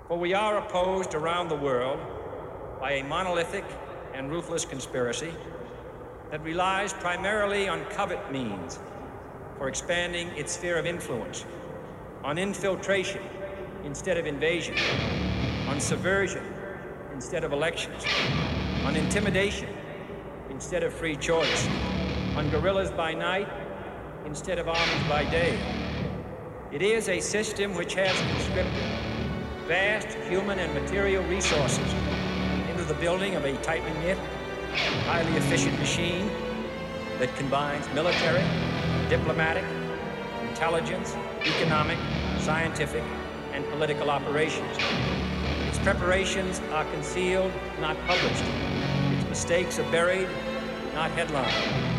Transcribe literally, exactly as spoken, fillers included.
For we are opposed around the world by a monolithic and ruthless conspiracy that relies primarily on covert means for expanding its sphere of influence, on infiltration instead of invasion, on subversion instead of elections, on intimidation instead of free choice, on guerrillas by night instead of armies by day. It is a system which has conscripted vast human and material resources into the building of a tightly knit, highly efficient machine that combines military, diplomatic, intelligence, economic, scientific, and political operations. Its preparations are concealed, not published. Its mistakes are buried, not headlined.